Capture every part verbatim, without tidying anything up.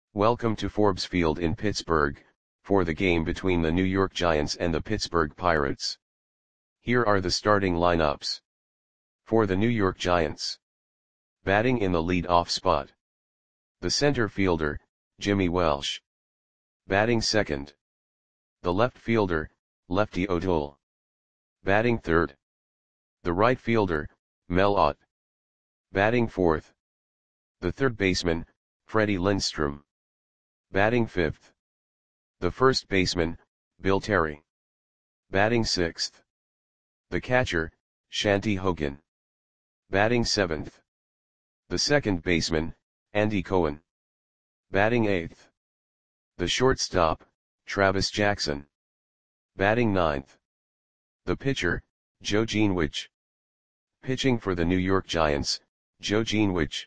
Welcome to Forbes Field in Pittsburgh, for the game between the New York Giants and the Pittsburgh Pirates. Here are the starting lineups. For the New York Giants. Batting in the lead-off spot. The center fielder, Jimmy Welsh. Batting second. The left fielder, Lefty O'Toole. Batting third. The right fielder, Mel Ott. Batting fourth. The third baseman, Freddie Lindstrom. Batting fifth. The first baseman, Bill Terry. Batting sixth. The catcher, Shanty Hogan. Batting seventh. The second baseman, Andy Cohen. Batting eighth. The shortstop, Travis Jackson. Batting ninth. The pitcher, Joe Greenwich. Pitching for the New York Giants, Joe Greenwich.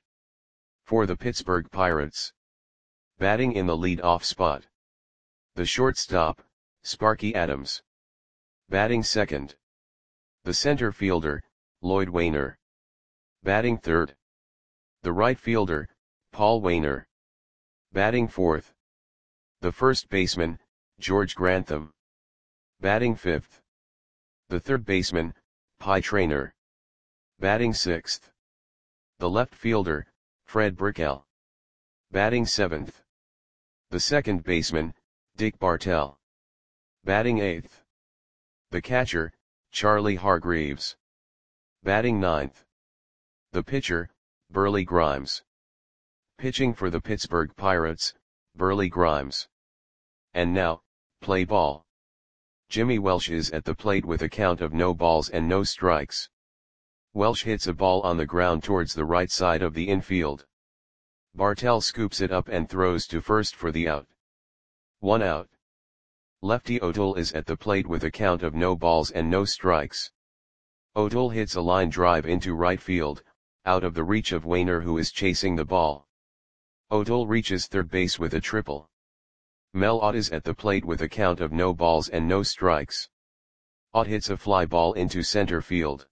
For the Pittsburgh Pirates. Batting in the lead-off spot. The shortstop, Sparky Adams. Batting second. The center fielder, Lloyd Wainer. Batting third. The right fielder, Paul Wainer. Batting fourth. The first baseman, George Grantham. Batting fifth. The third baseman, Pie Traynor. Batting sixth. The left fielder, Fred Brickell. Batting seventh. The second baseman, Dick Bartell. Batting eighth. The catcher, Charlie Hargreaves. Batting ninth. The pitcher, Burley Grimes. Pitching for the Pittsburgh Pirates, Burley Grimes. And now, play ball. Jimmy Welsh is at the plate with a count of no balls and no strikes. Welsh hits a ball on the ground towards the right side of the infield. Bartell scoops it up and throws to first for the out. One out. Lefty O'Toole is at the plate with a count of no balls and no strikes. O'Toole hits a line drive into right field, out of the reach of Wainer, who is chasing the ball. O'Toole reaches third base with a triple. Mel Ott is at the plate with a count of no balls and no strikes. Ott hits a fly ball into center field.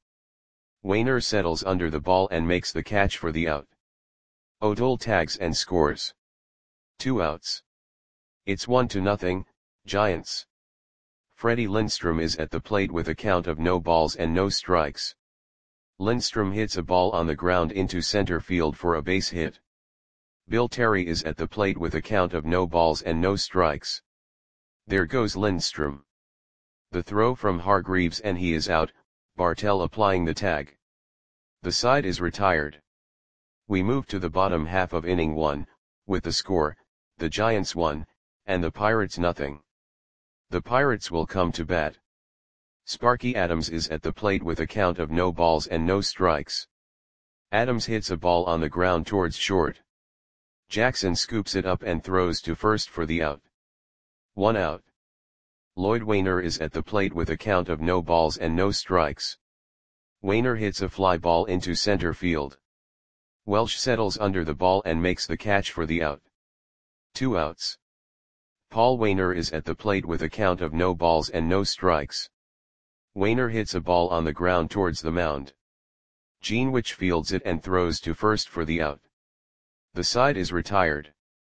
Wainer settles under the ball and makes the catch for the out. O'Toole tags and scores. Two outs. It's one to nothing, Giants. Freddie Lindstrom is at the plate with a count of no balls and no strikes. Lindstrom hits a ball on the ground into center field for a base hit. Bill Terry is at the plate with a count of no balls and no strikes. There goes Lindstrom. The throw from Hargreaves and he is out, Bartell applying the tag. The side is retired. We move to the bottom half of inning one, with the score, the Giants one, and the Pirates nothing. The Pirates will come to bat. Sparky Adams is at the plate with a count of no balls and no strikes. Adams hits a ball on the ground towards short. Jackson scoops it up and throws to first for the out. One out. Lloyd Wainer is at the plate with a count of no balls and no strikes. Wainer hits a fly ball into center field. Welsh settles under the ball and makes the catch for the out. Two outs. Paul Wainer is at the plate with a count of no balls and no strikes. Wainer hits a ball on the ground towards the mound. Greenwich fields it and throws to first for the out. The side is retired.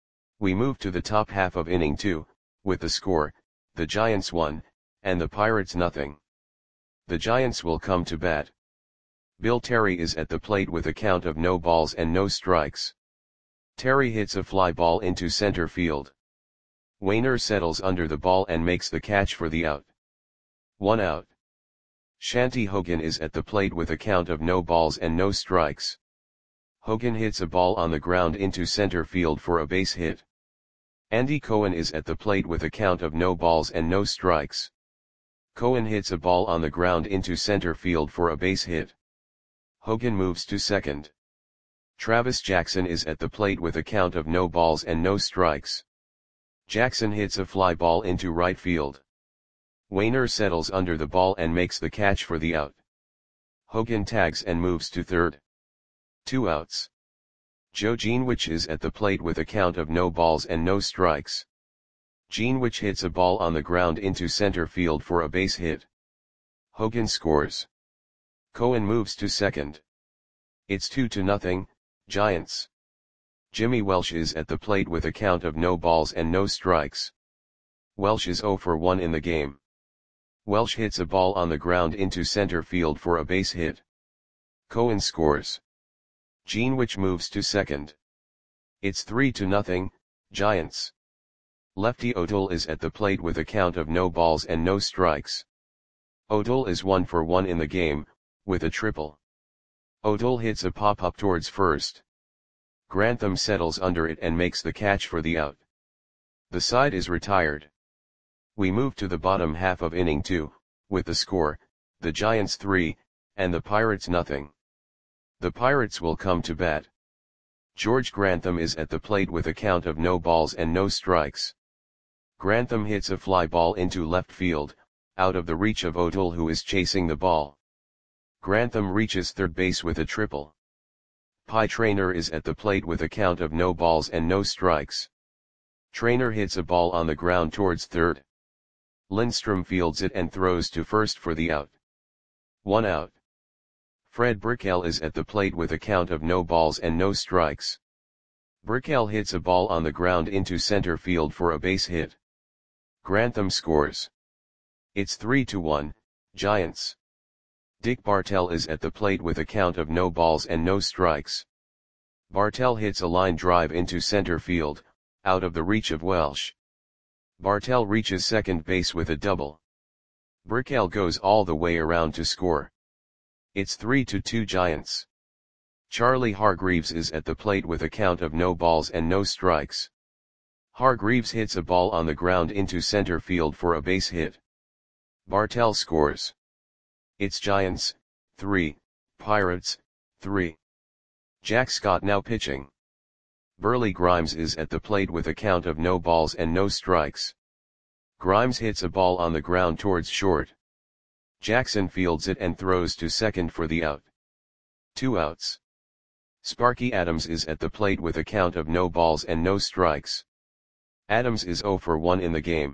We move to the top half of inning two, with the score, the Giants one, and the Pirates nothing. The Giants will come to bat. Bill Terry is at the plate with a count of no balls and no strikes. Terry hits a fly ball into center field. Wainer settles under the ball and makes the catch for the out. One out. Shanty Hogan is at the plate with a count of no balls and no strikes. Hogan hits a ball on the ground into center field for a base hit. Andy Cohen is at the plate with a count of no balls and no strikes. Cohen hits a ball on the ground into center field for a base hit. Hogan moves to second. Travis Jackson is at the plate with a count of no balls and no strikes. Jackson hits a fly ball into right field. Wainer settles under the ball and makes the catch for the out. Hogan tags and moves to third. Two outs. Joe Greenwich is at the plate with a count of no balls and no strikes. Greenwich hits a ball on the ground into center field for a base hit. Hogan scores. Cohen moves to second. It's two to nothing, Giants. Jimmy Welsh is at the plate with a count of no balls and no strikes. Welsh is zero for one in the game. Welsh hits a ball on the ground into center field for a base hit. Cohen scores. Greenwich moves to second. It's three to nothing, Giants. Lefty O'Toole is at the plate with a count of no balls and no strikes. O'Toole is one for one in the game, with a triple. O'Toole hits a pop-up towards first. Grantham settles under it and makes the catch for the out. The side is retired. We move to the bottom half of inning two, with the score, the Giants three, and the Pirates nothing. The Pirates will come to bat. George Grantham is at the plate with a count of no balls and no strikes. Grantham hits a fly ball into left field, out of the reach of O'Toole, who is chasing the ball. Grantham reaches third base with a triple. Pie Traynor is at the plate with a count of no balls and no strikes. Traynor hits a ball on the ground towards third. Lindstrom fields it and throws to first for the out. One out. Fred Brickell is at the plate with a count of no balls and no strikes. Brickell hits a ball on the ground into center field for a base hit. Grantham scores. It's three to one, Giants. Dick Bartell is at the plate with a count of no balls and no strikes. Bartell hits a line drive into center field, out of the reach of Welsh. Bartell reaches second base with a double. Brickell goes all the way around to score. It's three to two Giants. Charlie Hargreaves is at the plate with a count of no balls and no strikes. Hargreaves hits a ball on the ground into center field for a base hit. Bartell scores. It's Giants, three, Pirates, three. Jack Scott now pitching. Burley Grimes is at the plate with a count of no balls and no strikes. Grimes hits a ball on the ground towards short. Jackson fields it and throws to second for the out. Two outs. Sparky Adams is at the plate with a count of no balls and no strikes. Adams is zero for one in the game.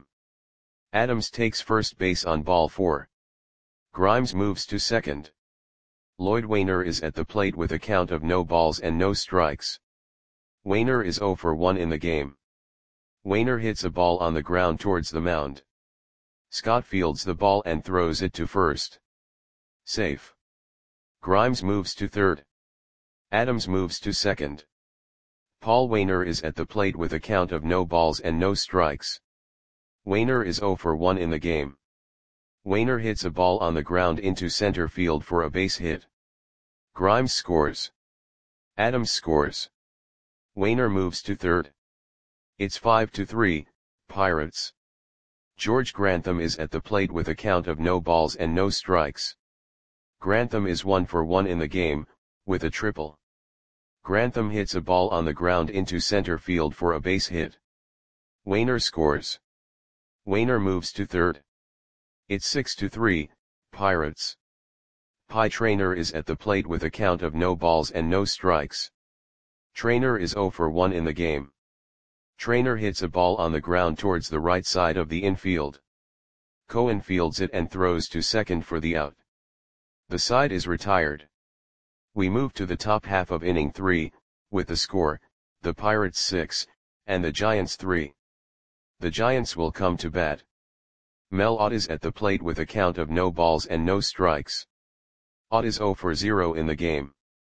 Adams takes first base on ball four. Grimes moves to second. Lloyd Wainer is at the plate with a count of no balls and no strikes. Wainer is zero for one in the game. Wainer hits a ball on the ground towards the mound. Scott fields the ball and throws it to first. Safe. Grimes moves to third. Adams moves to second. Paul Wainer is at the plate with a count of no balls and no strikes. Wainer is zero for one in the game. Wainer hits a ball on the ground into center field for a base hit. Grimes scores. Adams scores. Wainer moves to third. It's five to three, Pirates. George Grantham is at the plate with a count of no balls and no strikes. Grantham is one for one in the game, with a triple. Grantham hits a ball on the ground into center field for a base hit. Wainer scores. Wainer moves to third. It's six to three, Pirates. Pie Traynor is at the plate with a count of no balls and no strikes. Traynor is zero for one in the game. Traynor hits a ball on the ground towards the right side of the infield. Cohen fields it and throws to second for the out. The side is retired. We move to the top half of inning three, with the score, the Pirates six, and the Giants three. The Giants will come to bat. Mel Ott is at the plate with a count of no balls and no strikes. Ott is zero for zero in the game.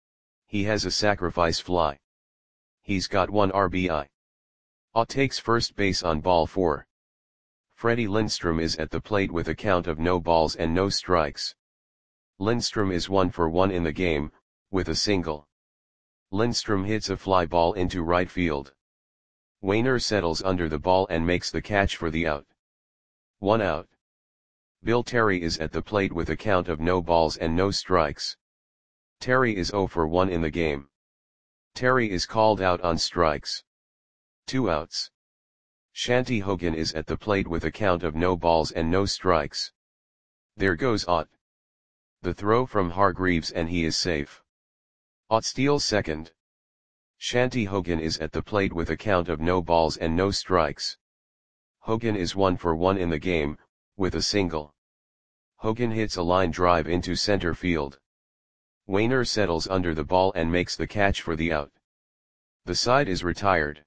He has a sacrifice fly. He's got one R B I. Ott takes first base on ball four. Freddie Lindstrom is at the plate with a count of no balls and no strikes. Lindstrom is one for one in the game, with a single. Lindstrom hits a fly ball into right field. Wainer settles under the ball and makes the catch for the out. One out. Bill Terry is at the plate with a count of no balls and no strikes. Terry is zero for one in the game. Terry is called out on strikes. Two outs. Shanty Hogan is at the plate with a count of no balls and no strikes. There goes Ott. The throw from Hargreaves and he is safe. Ott steals second. Shanty Hogan is at the plate with a count of no balls and no strikes. Hogan is one for one in the game, with a single. Hogan hits a line drive into center field. Wainer settles under the ball and makes the catch for the out. The side is retired.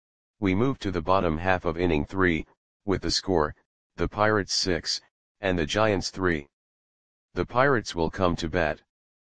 We move to the bottom half of inning three, with the score, the Pirates six, and the Giants three. The Pirates will come to bat.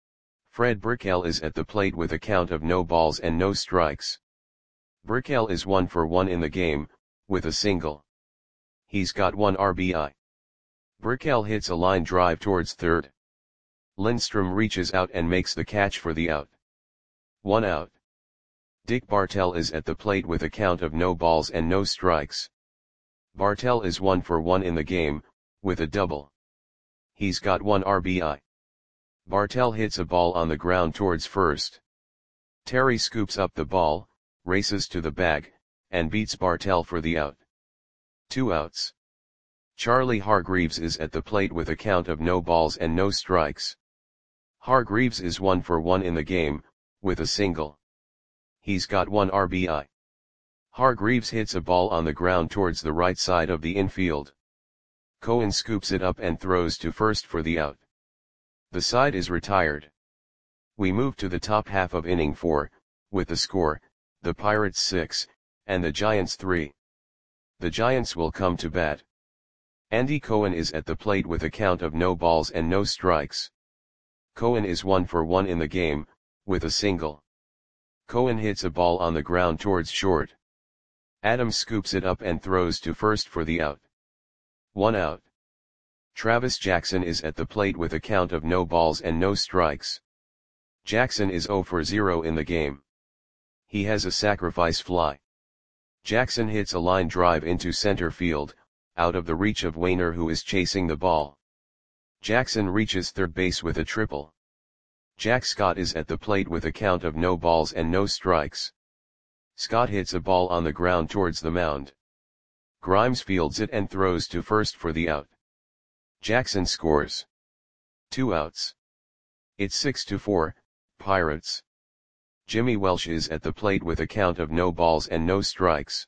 Fred Brickell is at the plate with a count of no balls and no strikes. Brickell is one for one in the game, with a single. He's got one R B I. Brickell hits a line drive towards third. Lindstrom reaches out and makes the catch for the out. One out. Dick Bartell is at the plate with a count of no balls and no strikes. Bartell is one for one in the game, with a double. He's got one R B I. Bartell hits a ball on the ground towards first. Terry scoops up the ball, races to the bag, and beats Bartell for the out. Two outs. Charlie Hargreaves is at the plate with a count of no balls and no strikes. Hargreaves is one for one in the game, with a single. He's got one R B I. Hargreaves hits a ball on the ground towards the right side of the infield. Cohen scoops it up and throws to first for the out. The side is retired. We move to the top half of inning four, with the score, the Pirates six, and the Giants three. The Giants will come to bat. Andy Cohen is at the plate with a count of no balls and no strikes. Cohen is one for one in the game, with a single. Cohen hits a ball on the ground towards short. Adams scoops it up and throws to first for the out. One out. Travis Jackson is at the plate with a count of no balls and no strikes. Jackson is zero for zero in the game. He has a sacrifice fly. Jackson hits a line drive into center field, out of the reach of Wainer, who is chasing the ball. Jackson reaches third base with a triple. Jack Scott is at the plate with a count of no balls and no strikes. Scott hits a ball on the ground towards the mound. Grimes fields it and throws to first for the out. Jackson scores. Two outs. It's six to four, Pirates. Jimmy Welsh is at the plate with a count of no balls and no strikes.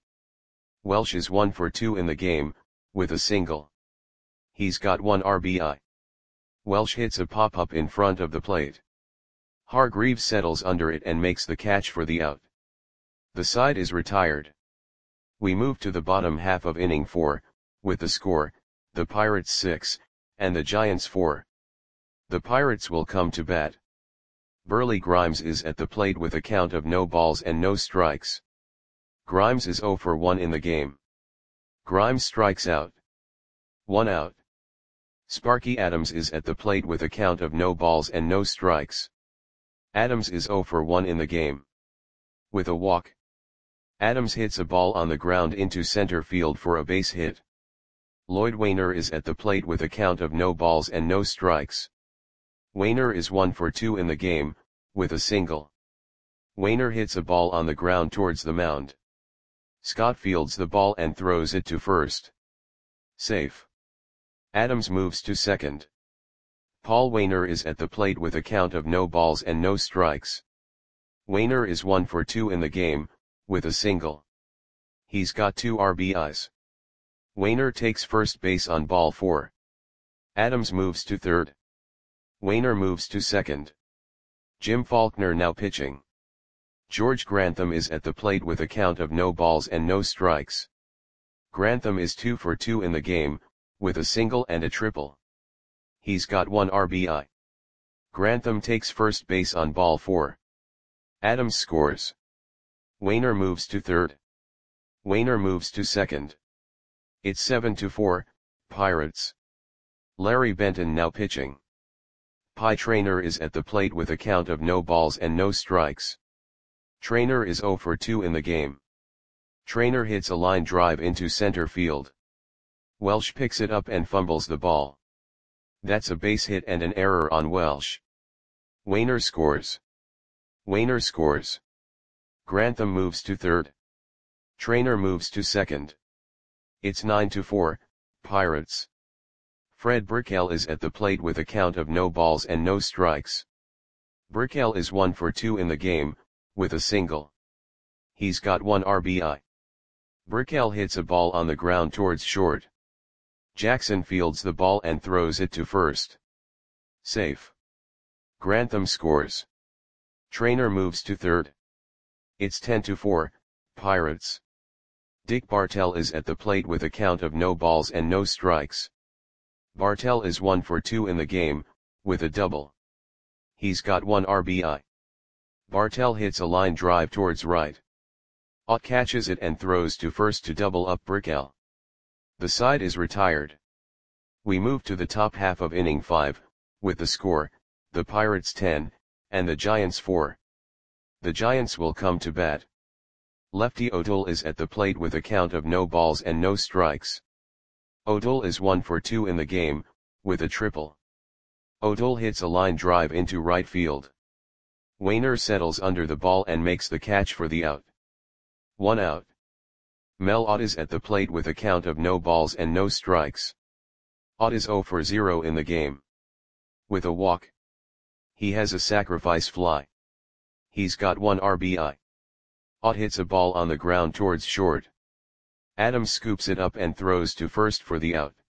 Welsh is one for two in the game, with a single. He's got one R B I. Welsh hits a pop-up in front of the plate. Hargreaves settles under it and makes the catch for the out. The side is retired. We move to the bottom half of inning four, with the score, the Pirates six, and the Giants four. The Pirates will come to bat. Burley Grimes is at the plate with a count of no balls and no strikes. Grimes is zero for one in the game. Grimes strikes out. One out. Sparky Adams is at the plate with a count of no balls and no strikes. Adams is zero for one in the game. With a walk. Adams hits a ball on the ground into center field for a base hit. Lloyd Wainer is at the plate with a count of no balls and no strikes. Wainer is one for two in the game, with a single. Wainer hits a ball on the ground towards the mound. Scott fields the ball and throws it to first. Safe. Adams moves to second. Paul Wainer is at the plate with a count of no balls and no strikes. Wainer is one for two in the game, with a single. He's got two R B Is. Wainer takes first base on ball four. Adams moves to third. Wainer moves to second. Jim Faulkner now pitching. George Grantham is at the plate with a count of no balls and no strikes. Grantham is two for two in the game, with a single and a triple. He's got one R B I. Grantham takes first base on ball four. Adams scores. Wainer moves to third. Wainer moves to second. It's seven to four, Pirates. Larry Benton now pitching. Pie Traynor is at the plate with a count of no balls and no strikes. Traynor is zero for two in the game. Traynor hits a line drive into center field. Welsh picks it up and fumbles the ball. That's a base hit and an error on Welsh. Wainer scores. Wainer scores. Grantham moves to third. Traynor moves to second. It's nine to four, Pirates. Fred Brickell is at the plate with a count of no balls and no strikes. Brickell is one for two in the game, with a single. He's got one R B I. Brickell hits a ball on the ground towards short. Jackson fields the ball and throws it to first. Safe. Grantham scores. Traynor moves to third. It's ten to four, Pirates. Dick Bartell is at the plate with a count of no balls and no strikes. Bartell is one for two in the game, with a double. He's got one R B I. Bartell hits a line drive towards right. Ott catches it and throws to first to double up Brickell. The side is retired. We move to the top half of inning five, with the score, the Pirates ten, and the Giants four. The Giants will come to bat. Lefty O'Toole is at the plate with a count of no balls and no strikes. O'Toole is one for two in the game, with a triple. O'Toole hits a line drive into right field. Wainer settles under the ball and makes the catch for the out. One out. Mel Ott is at the plate with a count of no balls and no strikes. Ott is zero for zero in the game. With a walk. He has a sacrifice fly. He's got one R B I. Ott hits a ball on the ground towards short. Adams scoops it up and throws to first for the out.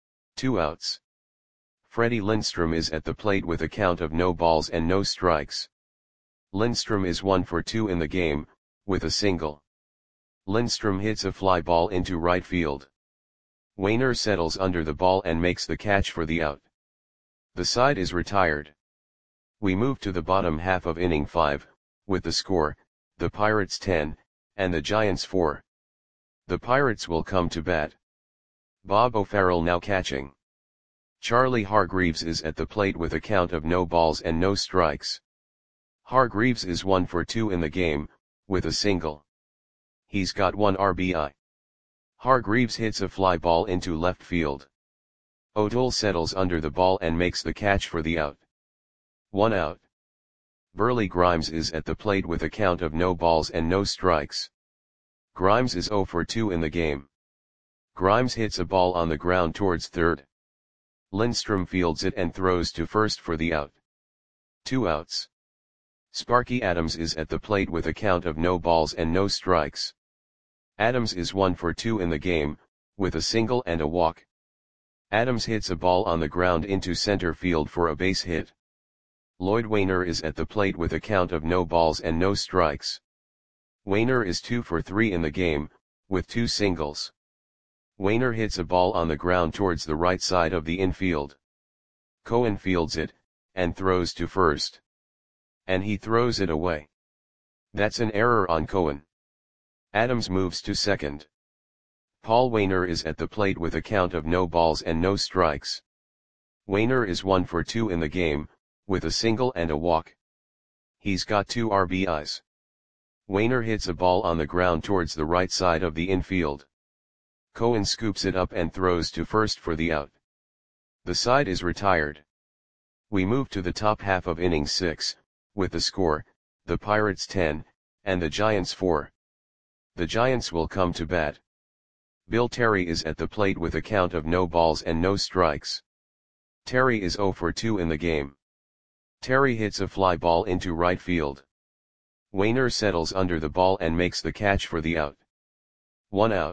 Two outs. Freddie Lindstrom is at the plate with a count of no balls and no strikes. Lindstrom is one for two in the game, with a single. Lindstrom hits a fly ball into right field. Wainer settles under the ball and makes the catch for the out. The side is retired. We move to the bottom half of inning five, with the score, the Pirates ten, and the Giants four. The Pirates will come to bat. Bob O'Farrell now catching. Charlie Hargreaves is at the plate with a count of no balls and no strikes. Hargreaves is one for two in the game, with a single. He's got one R B I. Hargreaves hits a fly ball into left field. O'Toole settles under the ball and makes the catch for the out. One out. Burley Grimes is at the plate with a count of no balls and no strikes. Grimes is zero for two in the game. Grimes hits a ball on the ground towards third. Lindstrom fields it and throws to first for the out. Two outs. Sparky Adams is at the plate with a count of no balls and no strikes. Adams is one for two in the game, with a single and a walk. Adams hits a ball on the ground into center field for a base hit. Lloyd Wainer is at the plate with a count of no balls and no strikes. Wainer is two for three in the game, with two singles. Wainer hits a ball on the ground towards the right side of the infield. Cohen fields it, and throws to first. And he throws it away. That's an error on Cohen. Adams moves to second. Paul Wainer is at the plate with a count of no balls and no strikes. Wainer is one for two in the game, with a single and a walk. He's got two R B Is. Wainer hits a ball on the ground towards the right side of the infield. Cohen scoops it up and throws to first for the out. The side is retired. We move to the top half of inning six, with the score, the Pirates ten, and the Giants four. The Giants will come to bat. Bill Terry is at the plate with a count of no balls and no strikes. Terry is zero for two in the game. Terry hits a fly ball into right field. Wainer settles under the ball and makes the catch for the out. One out.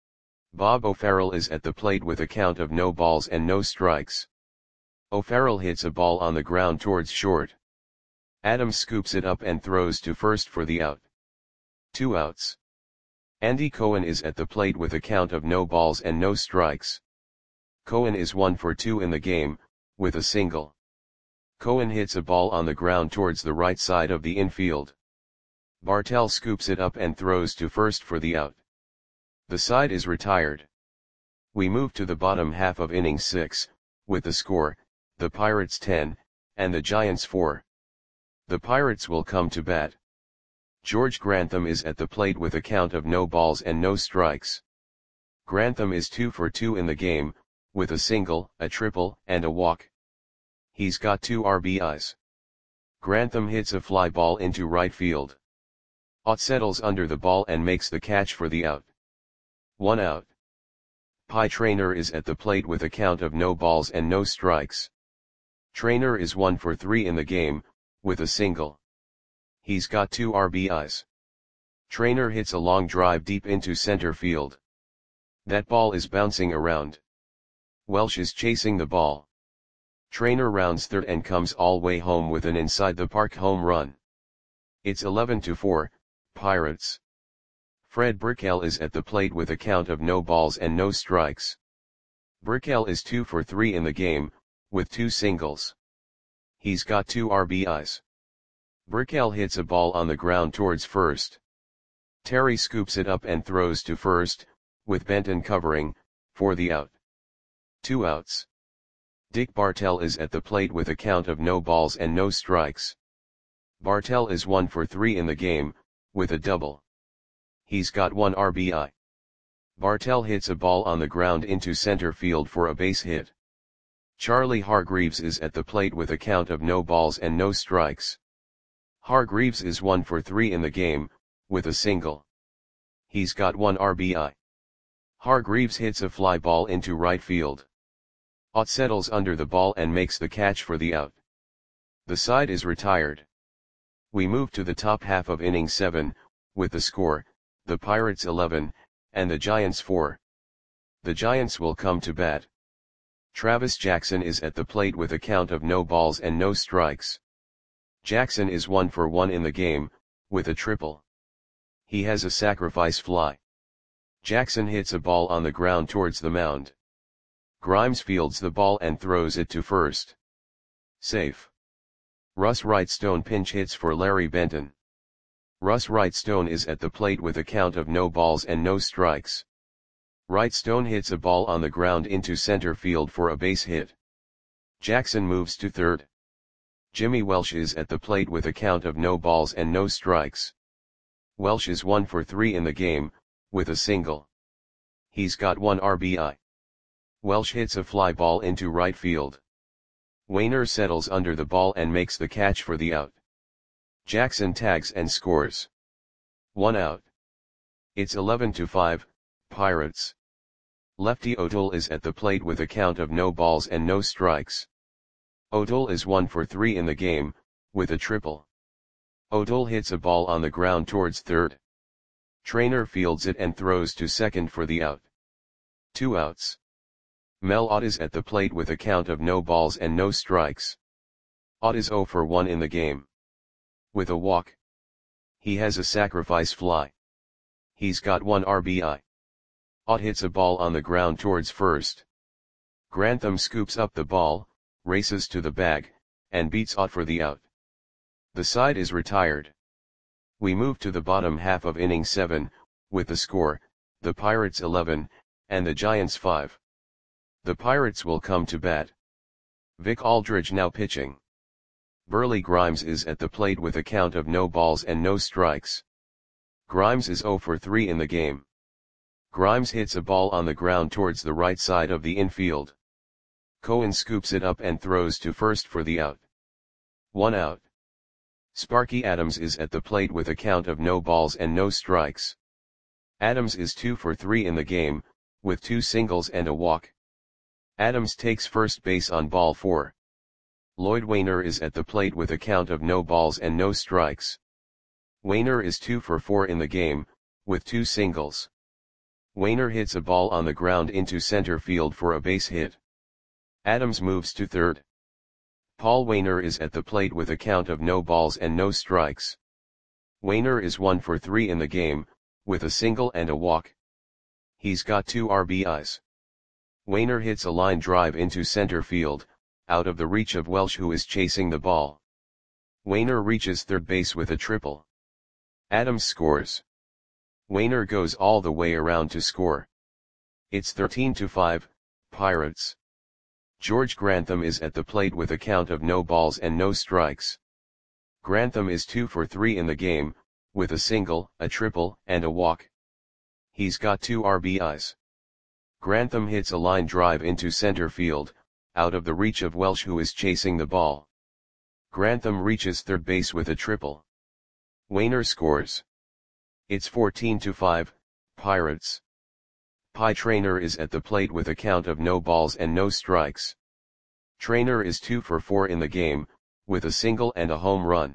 Bob O'Farrell is at the plate with a count of no balls and no strikes. O'Farrell hits a ball on the ground towards short. Adams scoops it up and throws to first for the out. Two outs. Andy Cohen is at the plate with a count of no balls and no strikes. Cohen is one for two in the game, with a single. Cohen hits a ball on the ground towards the right side of the infield. Bartell scoops it up and throws to first for the out. The side is retired. We move to the bottom half of inning six, with the score, the Pirates ten, and the Giants four. The Pirates will come to bat. George Grantham is at the plate with a count of no balls and no strikes. Grantham is two for two in the game, with a single, a triple, and a walk. He's got two R B Is. Grantham hits a fly ball into right field. Ott settles under the ball and makes the catch for the out. One out. Pie Traynor is at the plate with a count of no balls and no strikes. Traynor is one for three in the game, with a single. He's got two R B Is. Traynor hits a long drive deep into center field. That ball is bouncing around. Welsh is chasing the ball. Traynor rounds third and comes all way home with an inside the park home run. It's eleven to four, Pirates. Fred Brickell is at the plate with a count of no balls and no strikes. Brickell is two for three in the game, with two singles. He's got two R B Is. Brickell hits a ball on the ground towards first. Terry scoops it up and throws to first, with Benton covering, for the out. Two outs. Dick Bartell is at the plate with a count of no balls and no strikes. Bartell is one for three in the game, with a double. He's got one R B I. Bartell hits a ball on the ground into center field for a base hit. Charlie Hargreaves is at the plate with a count of no balls and no strikes. Hargreaves is one for three in the game, with a single. He's got one R B I. Hargreaves hits a fly ball into right field. Ott settles under the ball and makes the catch for the out. The side is retired. We move to the top half of inning seven, with the score, the Pirates eleven, and the Giants four. The Giants will come to bat. Travis Jackson is at the plate with a count of no balls and no strikes. Jackson is one for one in the game, with a triple. He has a sacrifice fly. Jackson hits a ball on the ground towards the mound. Grimes fields the ball and throws it to first. Safe. Russ Wrightstone pinch hits for Larry Benton. Russ Wrightstone is at the plate with a count of no balls and no strikes. Wrightstone hits a ball on the ground into center field for a base hit. Jackson moves to third. Jimmy Welsh is at the plate with a count of no balls and no strikes. Welsh is one for three in the game, with a single. He's got one R B I. Welsh hits a fly ball into right field. Wainer settles under the ball and makes the catch for the out. Jackson tags and scores. One out. It's eleven to five, Pirates. Lefty O'Toole is at the plate with a count of no balls and no strikes. O'Toole is one for three in the game, with a triple. O'Toole hits a ball on the ground towards third. Trainer fields it and throws to second for the out. Two outs. Mel Ott is at the plate with a count of no balls and no strikes. Ott is zero for one in the game. With a walk. He has a sacrifice fly. He's got one R B I. Ott hits a ball on the ground towards first. Grantham scoops up the ball, races to the bag, and beats Ott for the out. The side is retired. We move to the bottom half of inning seven, with the score, the Pirates eleven, and the Giants five. The Pirates will come to bat. Vic Aldridge now pitching. Burley Grimes is at the plate with a count of no balls and no strikes. Grimes is zero for three in the game. Grimes hits a ball on the ground towards the right side of the infield. Cohen scoops it up and throws to first for the out. One out. Sparky Adams is at the plate with a count of no balls and no strikes. Adams is two for three in the game, with two singles and a walk. Adams takes first base on ball four. Lloyd Wainer is at the plate with a count of no balls and no strikes. Wainer is two for four in the game, with two singles. Wainer hits a ball on the ground into center field for a base hit. Adams moves to third. Paul Wainer is at the plate with a count of no balls and no strikes. Wainer is one for three in the game, with a single and a walk. He's got two R B Is. Wainer hits a line drive into center field, out of the reach of Welsh, who is chasing the ball. Wainer reaches third base with a triple. Adams scores. Wainer goes all the way around to score. It's thirteen to five, Pirates. George Grantham is at the plate with a count of no balls and no strikes. Grantham is two for three in the game, with a single, a triple, and a walk. He's got two R B Is. Grantham hits a line drive into center field, out of the reach of Welsh, who is chasing the ball. Grantham reaches third base with a triple. Wainer scores. It's fourteen to five, Pirates. Pie Traynor is at the plate with a count of no balls and no strikes. Traynor is two for four in the game, with a single and a home run.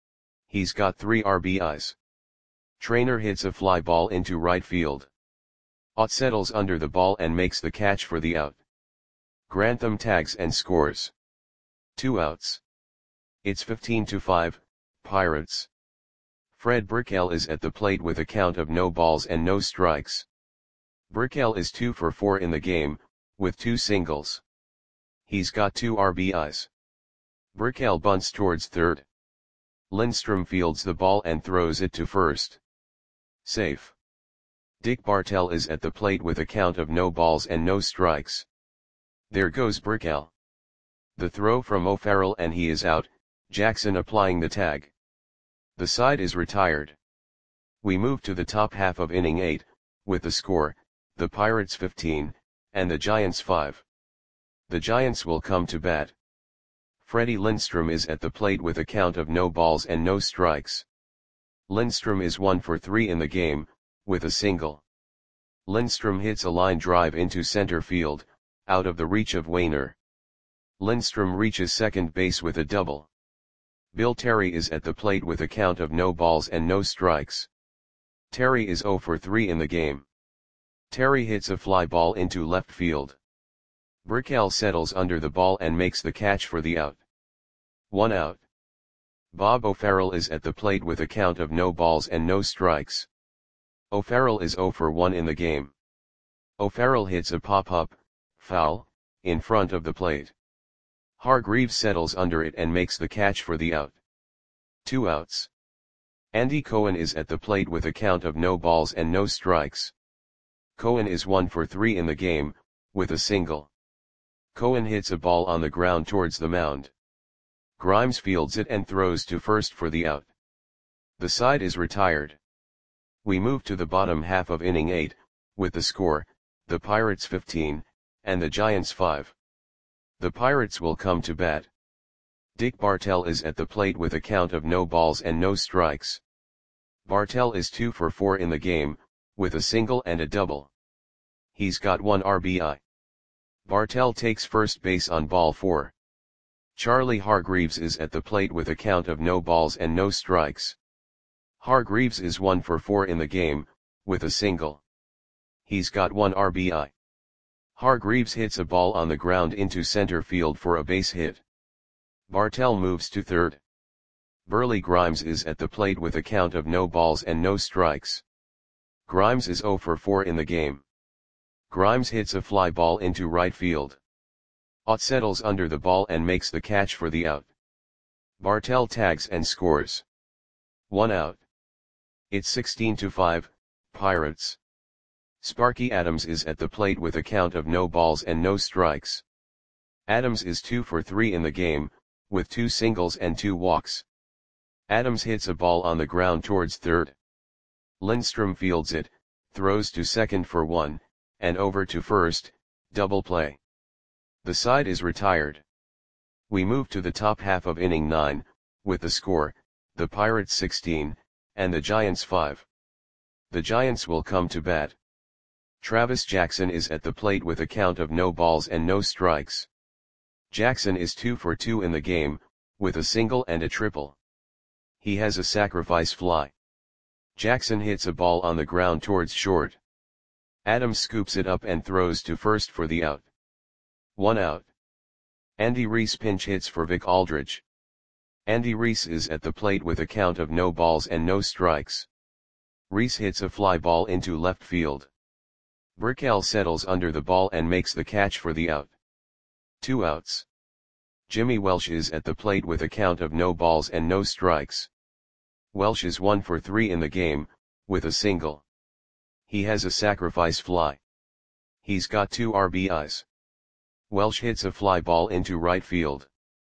He's got three R B Is. Traynor hits a fly ball into right field. Ott settles under the ball and makes the catch for the out. Grantham tags and scores. Two outs. It's fifteen to five, Pirates. Fred Brickell is at the plate with a count of no balls and no strikes. Brickell is two for four in the game, with two singles. He's got two R B Is. Brickell bunts towards third. Lindstrom fields the ball and throws it to first. Safe. Dick Bartell is at the plate with a count of no balls and no strikes. There goes Brickell. The throw from O'Farrell and he is out, Jackson applying the tag. The side is retired. We move to the top half of inning eight, with the score, the Pirates fifteen, and the Giants five. The Giants will come to bat. Freddie Lindstrom is at the plate with a count of no balls and no strikes. Lindstrom is one for three in the game, with a single. Lindstrom hits a line drive into center field, out of the reach of Wainer. Lindstrom reaches second base with a double. Bill Terry is at the plate with a count of no balls and no strikes. Terry is zero for three in the game. Terry hits a fly ball into left field. Brickell settles under the ball and makes the catch for the out. One out. Bob O'Farrell is at the plate with a count of no balls and no strikes. O'Farrell is zero for one in the game. O'Farrell hits a pop-up, foul, in front of the plate. Hargreaves settles under it and makes the catch for the out. Two outs. Andy Cohen is at the plate with a count of no balls and no strikes. Cohen is one for three in the game, with a single. Cohen hits a ball on the ground towards the mound. Grimes fields it and throws to first for the out. The side is retired. We move to the bottom half of inning eight, with the score, the Pirates fifteen, and the Giants five. The Pirates will come to bat. Dick Bartell is at the plate with a count of no balls and no strikes. Bartell is two for four in the game, with a single and a double. He's got one R B I. Bartell takes first base on ball four. Charlie Hargreaves is at the plate with a count of no balls and no strikes. Hargreaves is one for four in the game, with a single. He's got one R B I. Hargreaves hits a ball on the ground into center field for a base hit. Bartell moves to third. Burley Grimes is at the plate with a count of no balls and no strikes. Grimes is zero for four in the game. Grimes hits a fly ball into right field. Ott settles under the ball and makes the catch for the out. Bartell tags and scores. One out. It's sixteen to five, Pirates. Sparky Adams is at the plate with a count of no balls and no strikes. Adams is two for three in the game, with two singles and two walks. Adams hits a ball on the ground towards third. Lindstrom fields it, throws to second for one, and over to first, double play. The side is retired. We move to the top half of inning nine, with the score, the Pirates sixteen, and the Giants five. The Giants will come to bat. Travis Jackson is at the plate with a count of no balls and no strikes. Jackson is two for two in the game, with a single and a triple. He has a sacrifice fly. Jackson hits a ball on the ground towards short. Adams scoops it up and throws to first for the out. One out. Andy Reese pinch hits for Vic Aldridge. Andy Reese is at the plate with a count of no balls and no strikes. Reese hits a fly ball into left field. Brickell settles under the ball and makes the catch for the out. Two outs. Jimmy Welsh is at the plate with a count of no balls and no strikes. Welsh is one for three in the game, with a single. He has a sacrifice fly. He's got two R B Is. Welsh hits a fly ball into right field.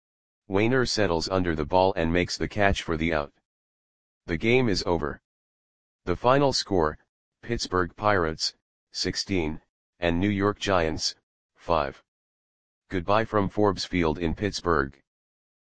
Wainer settles under the ball and makes the catch for the out. The game is over. The final score, Pittsburgh Pirates, sixteen, and New York Giants, five. Goodbye from Forbes Field in Pittsburgh.